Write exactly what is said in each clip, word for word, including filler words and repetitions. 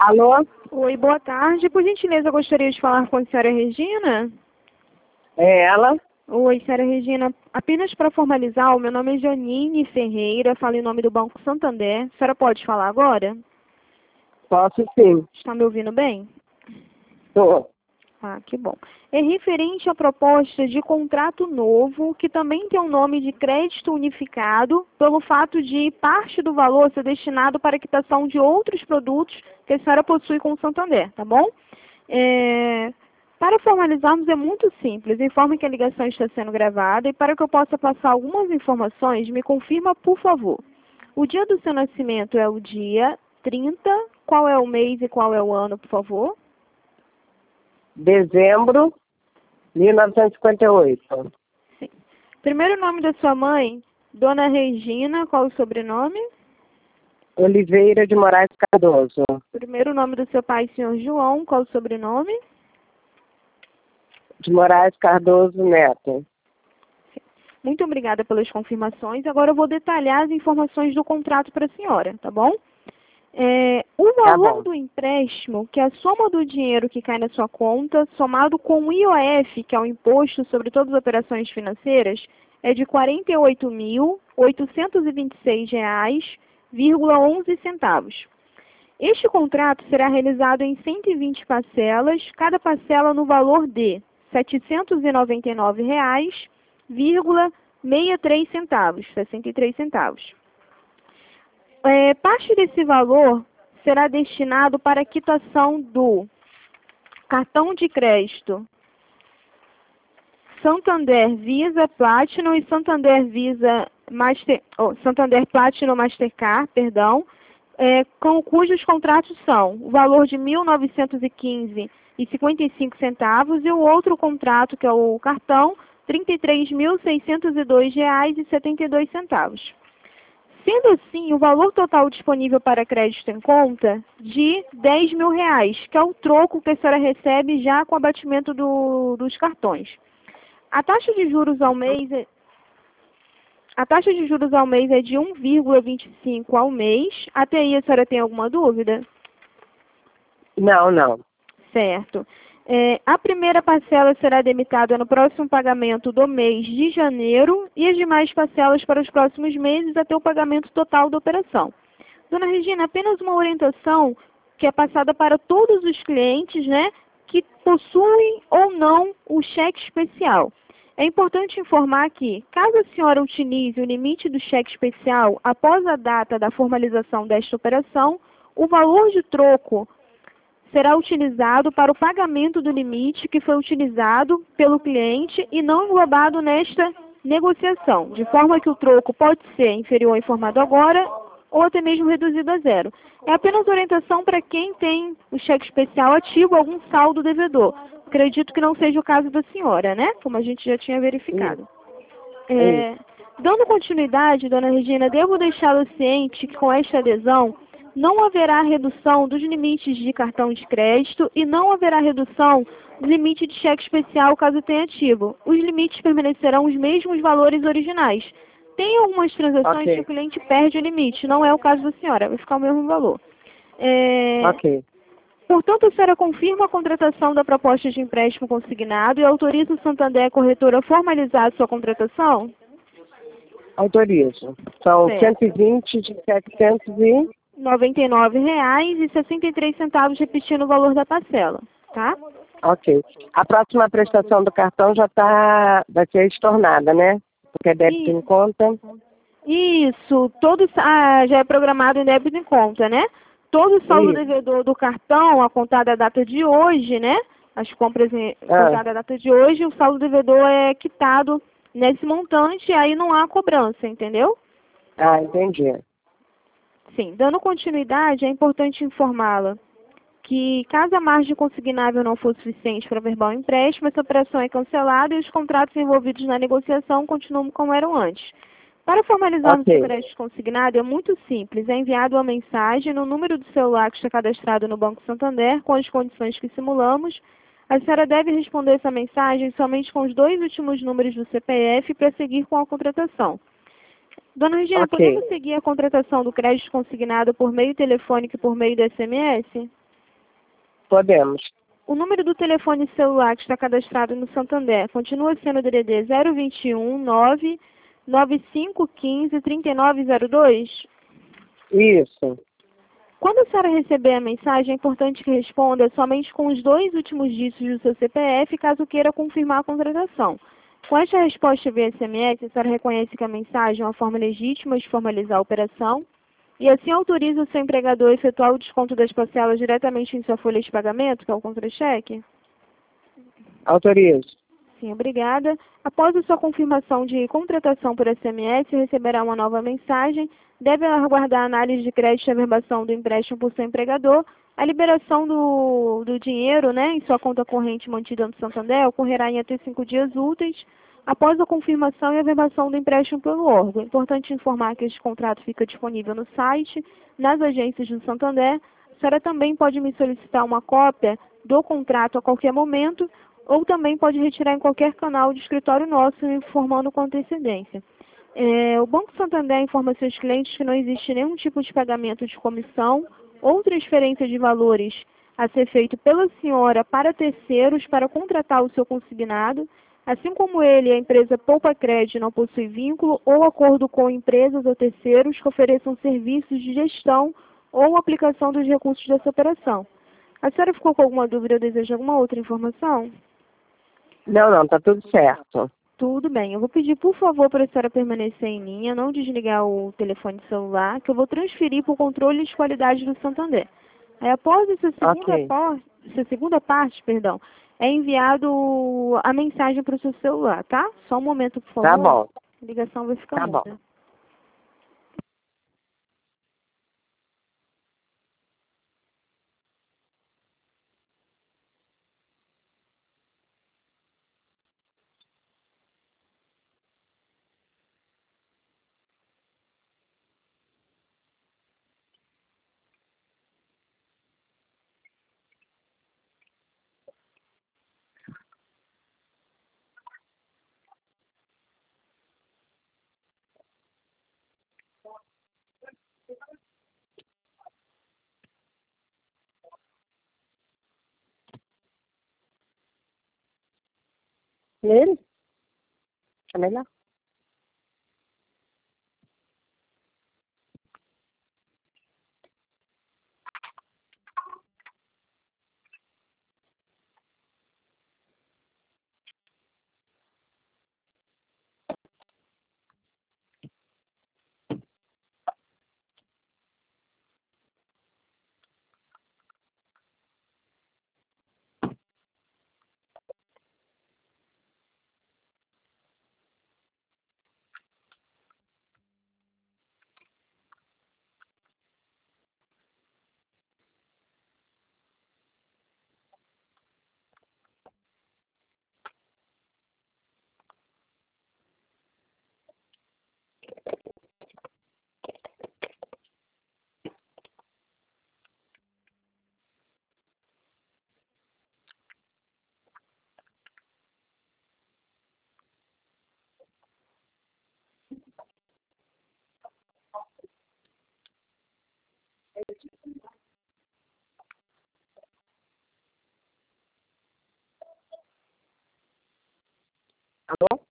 Alô? Oi, boa tarde. Por gentileza, eu gostaria de falar com a senhora Regina. É ela? Oi, senhora Regina. Apenas para formalizar, o meu nome é Janine Ferreira, falo em nome do Banco Santander. A senhora pode falar agora? Posso sim. Está me ouvindo bem? Tô. Ah, que bom. É referente à proposta de contrato novo, que também tem o nome de crédito unificado, pelo fato de parte do valor ser destinado para a quitação de outros produtos que a senhora possui com o Santander, tá bom? É... Para formalizarmos é muito simples. Informe que a ligação está sendo gravada e para que eu possa passar algumas informações, me confirma, por favor. O dia do seu nascimento é o dia trinta. Qual é o mês e qual é o ano, por favor? Dezembro de mil novecentos e cinquenta e oito. Sim. Primeiro nome da sua mãe, Dona Regina, qual o sobrenome? Oliveira de Moraes Cardoso. Primeiro nome do seu pai, senhor João, qual o sobrenome? De Moraes Cardoso Neto. Muito obrigada pelas confirmações. Agora eu vou detalhar as informações do contrato para a senhora, tá bom? É, o valor bom. do empréstimo, que é a soma do dinheiro que cai na sua conta, somado com o I O F, que é o Imposto sobre Todas as Operações Financeiras, é de quarenta e oito mil, oitocentos e vinte e seis reais e onze centavos. Este contrato será realizado em cento e vinte parcelas, cada parcela no valor de setecentos e noventa e nove reais e sessenta e três centavos, sessenta e três centavos. É, parte desse valor será destinado para a quitação do cartão de crédito Santander Visa Platinum e Santander Visa Master, oh, Santander Platinum Mastercard, perdão, é, com cujos contratos são o valor de mil novecentos e quinze reais e cinquenta e cinco centavos e o outro contrato, que é o cartão, trinta e três mil seiscentos e dois reais e setenta e dois centavos. Sendo assim, o valor total disponível para crédito em conta de dez mil reais, que é o troco que a senhora recebe já com o abatimento do, dos cartões. A taxa de juros ao mês é, a taxa de juros ao mês é de um vírgula vinte e cinco ao mês. Até aí a senhora tem alguma dúvida? Não, não. Certo. É, a primeira parcela será debitada no próximo pagamento do mês de janeiro e as demais parcelas para os próximos meses até o pagamento total da operação. Dona Regina, apenas uma orientação que é passada para todos os clientes, né, que possuem ou não o cheque especial. É importante informar que, caso a senhora utilize o limite do cheque especial após a data da formalização desta operação, o valor de troco será utilizado para o pagamento do limite que foi utilizado pelo cliente e não englobado nesta negociação, de forma que o troco pode ser inferior ao informado agora ou até mesmo reduzido a zero. É apenas orientação para quem tem o cheque especial ativo, algum saldo devedor. Acredito que não seja o caso da senhora, né? Como a gente já tinha verificado. É, dando continuidade, dona Regina, devo deixá-la ciente que com esta adesão não haverá redução dos limites de cartão de crédito e não haverá redução do limite de cheque especial caso tenha ativo. Os limites permanecerão os mesmos valores originais. Tem algumas transações Ok. que o cliente perde o limite, não é o caso da senhora, vai ficar o mesmo valor. É... Ok. Portanto, a senhora confirma a contratação da proposta de empréstimo consignado e autoriza o Santander Corretora a formalizar a sua contratação? Autorizo. São Certo. cento e vinte de setecentos e... noventa e nove reais e sessenta e três centavos, repetindo o valor da parcela, tá? Ok. A próxima prestação do cartão já está... vai ser estornada, né? Porque é débito Isso. em conta. Isso, todo, ah, já é programado em débito em conta, né? Todo o saldo Isso. devedor do cartão, a contar da data de hoje, né? As compras em, Ah. contar da data de hoje, o saldo devedor é quitado nesse montante e aí não há cobrança, entendeu? Ah, entendi. Sim, dando continuidade, é importante informá-la que, caso a margem consignável não for suficiente para verbal o empréstimo, essa operação é cancelada e os contratos envolvidos na negociação continuam como eram antes. Para formalizarmos Ok. o crédito consignado é muito simples. É enviado uma mensagem no número do celular que está cadastrado no Banco Santander com as condições que simulamos. A senhora deve responder essa mensagem somente com os dois últimos números do C P F para seguir com a contratação. Dona Regina, Ok. podemos seguir a contratação do crédito consignado por meio telefônico e por meio do S M S? Podemos. O número do telefone celular que está cadastrado no Santander continua sendo o D D D zero vinte e um, nove nove cinco um cinco, três nove zero dois? Isso. Quando a senhora receber a mensagem, é importante que responda somente com os dois últimos dígitos do seu C P F, caso queira confirmar a contratação. Com esta resposta via S M S, a senhora reconhece que a mensagem é uma forma legítima de formalizar a operação e assim autoriza o seu empregador a efetuar o desconto das parcelas diretamente em sua folha de pagamento, que é o contra-cheque? Autorizo. Sim, obrigada. Após a sua confirmação de contratação por S M S, receberá uma nova mensagem. Deve aguardar a análise de crédito e averbação do empréstimo por seu empregador. A liberação do, do dinheiro, né, em sua conta corrente mantida no Santander ocorrerá em até cinco dias úteis após a confirmação e averbação do empréstimo pelo órgão. É importante informar que este contrato fica disponível no site, nas agências do Santander. A senhora também pode me solicitar uma cópia do contrato a qualquer momento, ou também pode retirar em qualquer canal de escritório nosso, informando com antecedência. É, o Banco Santander informa seus clientes que não existe nenhum tipo de pagamento de comissão ou transferência de valores a ser feito pela senhora para terceiros para contratar o seu consignado, assim como ele, a empresa Poupa Crédito, não possui vínculo ou acordo com empresas ou terceiros que ofereçam serviços de gestão ou aplicação dos recursos dessa operação. A senhora ficou com alguma dúvida ou deseja alguma outra informação? Não, não, tá tudo certo. Tudo bem. Eu vou pedir, por favor, para a senhora permanecer em linha, não desligar o telefone celular, que eu vou transferir para o controle de qualidade do Santander. Aí, após essa segunda, Ok. por... essa segunda parte, perdão, é enviado a mensagem para o seu celular, tá? Só um momento, por favor. Tá bom. A ligação vai ficar Tá bom. muda. Nele? É melhor? Alô?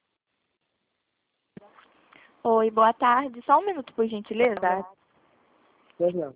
Oi, boa tarde. Só um minuto, por gentileza. Pois não.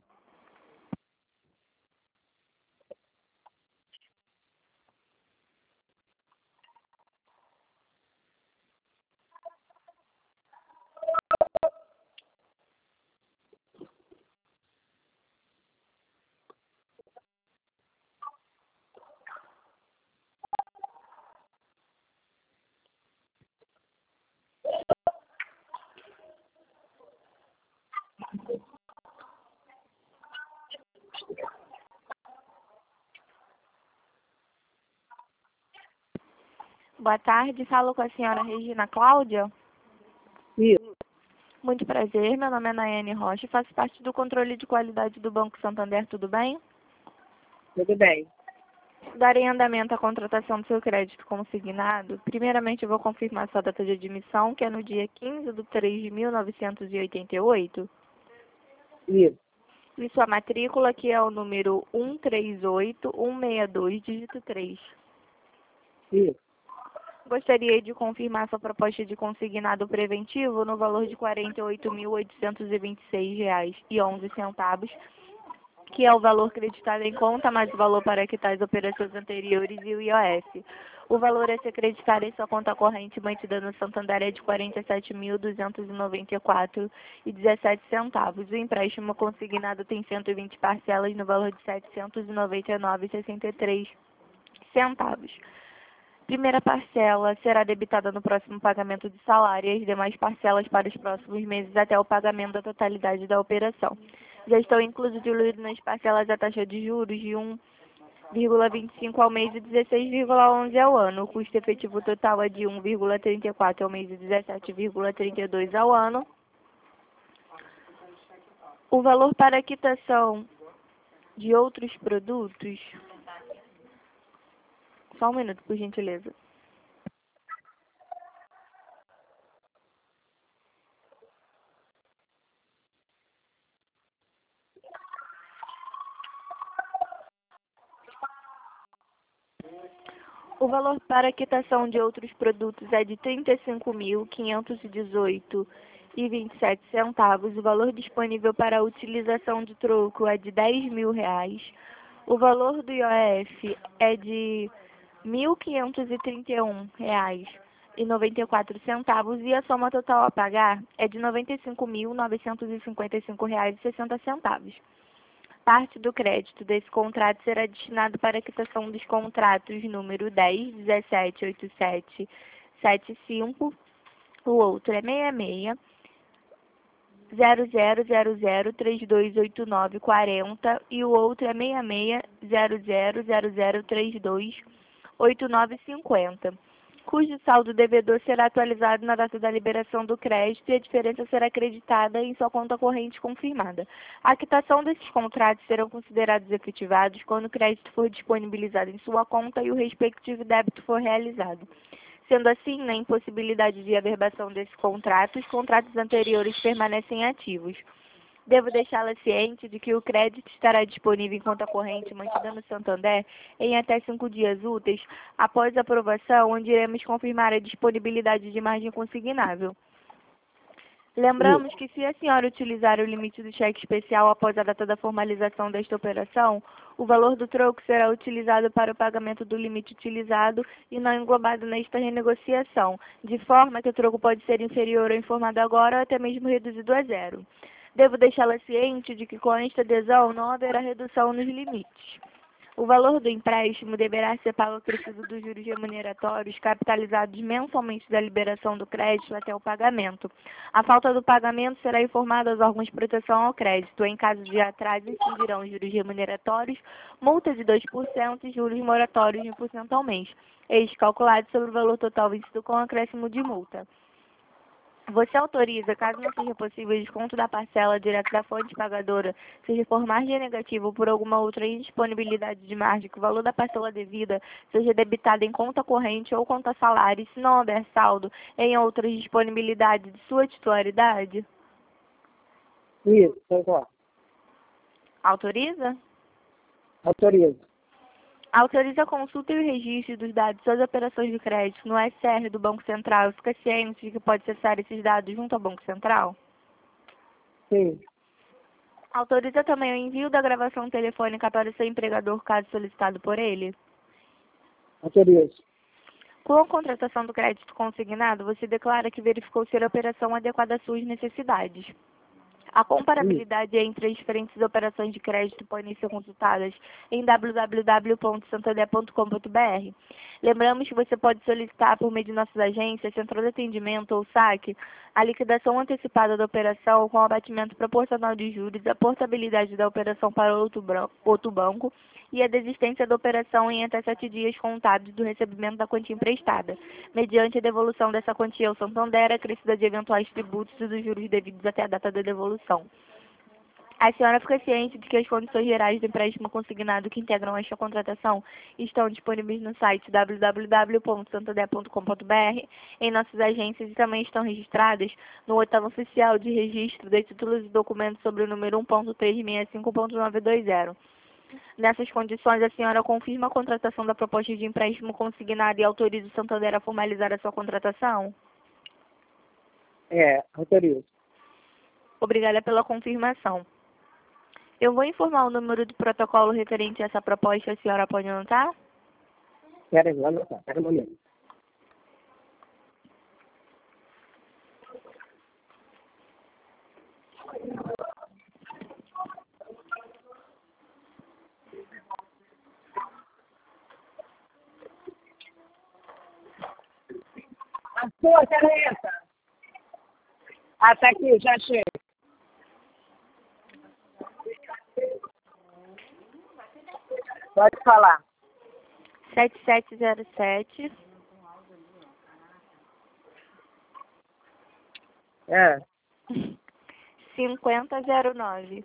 Boa tarde, falo com a senhora Regina Cláudia. Isso. Muito prazer, meu nome é Nayane Rocha, faço parte do controle de qualidade do Banco Santander, tudo bem? Tudo bem. Darei andamento à contratação do seu crédito consignado. Primeiramente, eu vou confirmar sua data de admissão, que é no dia quinze de três de mil novecentos e oitenta e oito. Isso. E sua matrícula, que é o número um três oito um seis dois, dígito três. Isso. Gostaria de confirmar sua proposta de consignado preventivo no valor de quarenta e oito mil oitocentos e vinte e seis reais e onze centavos, que é o valor creditado em conta, mais o valor para quitar as operações anteriores e o I O F. O valor a ser creditado em sua conta corrente mantida no Santander é de quarenta e sete mil duzentos e noventa e quatro reais e dezessete centavos. O empréstimo consignado tem cento e vinte parcelas no valor de setecentos e noventa e nove reais e sessenta e três centavos. Primeira parcela será debitada no próximo pagamento de salário e as demais parcelas para os próximos meses até o pagamento da totalidade da operação. Já estão inclusos diluídos nas parcelas a taxa de juros de um vírgula vinte e cinco ao mês e dezesseis vírgula onze ao ano. O custo efetivo total é de um vírgula trinta e quatro ao mês e dezessete vírgula trinta e dois ao ano. O valor para a quitação de outros produtos... Só um minuto, por gentileza. O valor para a quitação de outros produtos é de trinta e cinco mil quinhentos e dezoito reais e vinte e sete centavos. O valor disponível para a utilização de troco é de dez mil reais. O valor do I O F é de mil quinhentos e trinta e um reais e noventa e quatro centavos e a soma total a pagar é de noventa e cinco mil novecentos e cinquenta e cinco reais e sessenta centavos. Parte do crédito desse contrato será destinado para a quitação dos contratos número dez, dezessete, oitenta e sete, setenta e cinco, o outro é sessenta e seis, zero zero zero zero, trinta e dois oitenta e nove quarenta e o outro é sessenta e seis, zero zero zero zero, trinta e dois oitenta e nove cinquenta, cujo saldo devedor será atualizado na data da liberação do crédito e a diferença será acreditada em sua conta corrente confirmada. A quitação desses contratos serão considerados efetivados quando o crédito for disponibilizado em sua conta e o respectivo débito for realizado. Sendo assim, na impossibilidade de averbação desse contrato, os contratos anteriores permanecem ativos. Devo deixá-la ciente de que o crédito estará disponível em conta corrente mantida no Santander em até cinco dias úteis após a aprovação, onde iremos confirmar a disponibilidade de margem consignável. Lembramos que se a senhora utilizar o limite do cheque especial após a data da formalização desta operação, o valor do troco será utilizado para o pagamento do limite utilizado e não englobado nesta renegociação, de forma que o troco pode ser inferior ao informado agora ou até mesmo reduzido a zero. Devo deixá-la ciente de que com esta adesão não haverá redução nos limites. O valor do empréstimo deverá ser pago acrescido dos juros remuneratórios capitalizados mensalmente da liberação do crédito até o pagamento. A falta do pagamento será informada aos órgãos de proteção ao crédito. Em caso de atraso, incidirão juros remuneratórios, multa de dois por cento e juros moratórios de um por cento ao mês, eles calculados sobre o valor total vencido com acréscimo de multa. Você autoriza, caso não seja possível o desconto da parcela direto da fonte pagadora, seja por margem negativa ou por alguma outra indisponibilidade de margem, que o valor da parcela devida seja debitado em conta corrente ou conta salário, e se não houver saldo, em outras disponibilidades de sua titularidade? Isso, concordo. Autoriza? Autorizo. Autoriza a consulta e o registro dos dados de suas operações de crédito no S R do Banco Central e fica ciente de que pode acessar esses dados junto ao Banco Central? Sim. Autoriza também o envio da gravação telefônica para o seu empregador, caso solicitado por ele? Autorizo. Com a contratação do crédito consignado, você declara que verificou ser a operação adequada às suas necessidades. A comparabilidade entre as diferentes operações de crédito podem ser consultadas em w w w ponto santander ponto com ponto b r. Lembramos que você pode solicitar por meio de nossas agências, central de atendimento ou saque, a liquidação antecipada da operação com abatimento proporcional de juros, a portabilidade da operação para outro, outro banco e a desistência da operação em até sete dias contados do recebimento da quantia emprestada, mediante a devolução dessa quantia ao Santander, acrescida de eventuais tributos e dos juros devidos até a data da devolução. A senhora fica ciente de que as condições gerais do empréstimo consignado que integram esta contratação estão disponíveis no site w w w ponto santander ponto com ponto b r, em nossas agências e também estão registradas no Botão Oficial de Registro de Títulos e Documentos sobre o número um ponto trezentos e sessenta e cinco ponto novecentos e vinte. Nessas condições, a senhora confirma a contratação da proposta de empréstimo consignado e autoriza o Santander a formalizar a sua contratação? É, autorizo. Obrigada pela confirmação. Eu vou informar o número do protocolo referente a essa proposta, a senhora pode anotar? Espera aí, vou anotar, espera um momento. A sua caneta. Ah, tá aqui, já achei. Pode falar. sete sete zero sete, É. cinquenta zero nove.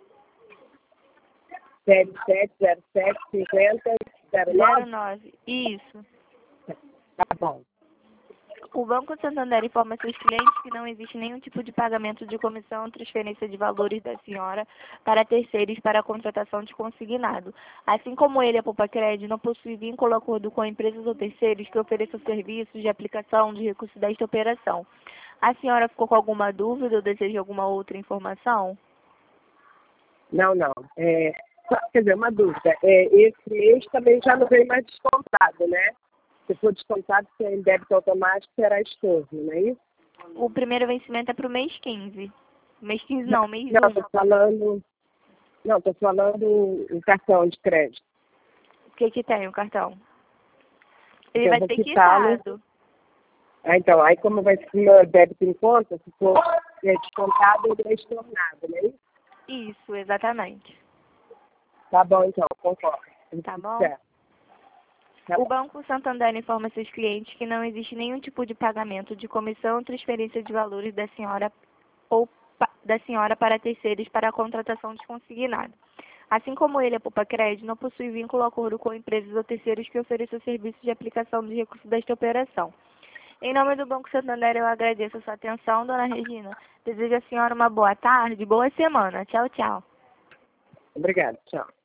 sete sete zero sete cinquenta zero zero nove? nove. Isso. Tá bom. O Banco Santander informa seus clientes que não existe nenhum tipo de pagamento de comissão ou transferência de valores da senhora para terceiros para a contratação de consignado. Assim como ele, a Poupa-Cred, não possui vínculo ou acordo com empresas ou terceiros que ofereçam serviços de aplicação de recurso desta operação. A senhora ficou com alguma dúvida ou deseja alguma outra informação? Não, não. É, só- quer dizer, uma dúvida. É, esse mês também já não vem mais descontado, né? Se for descontado, se é em débito automático, será estorno, não é isso? O primeiro vencimento é para o mês quinze. Mês quinze não, mês Não, um. estou falando. Não, estou falando o cartão de crédito. O que que tem o cartão? Ele Eu vai vou ser quitá-lo. quitado. Ah, então, aí como vai ser meu débito em conta, se for é, descontado, ele é estornado, não é isso? Isso, exatamente. Tá bom, então, concordo. Tá bom? Certo. Tá O bom. Banco Santander informa seus clientes que não existe nenhum tipo de pagamento de comissão ou transferência de valores da senhora ou pa- da senhora para terceiros para a contratação de consignado. Assim como ele, a Poupa-Cred, não possui vínculo ou acordo com empresas ou terceiros que ofereçam serviços de aplicação de recursos desta operação. Em nome do Banco Santander, eu agradeço a sua atenção, dona Regina. Desejo à senhora uma boa tarde, boa semana. Tchau, tchau. Obrigada, tchau.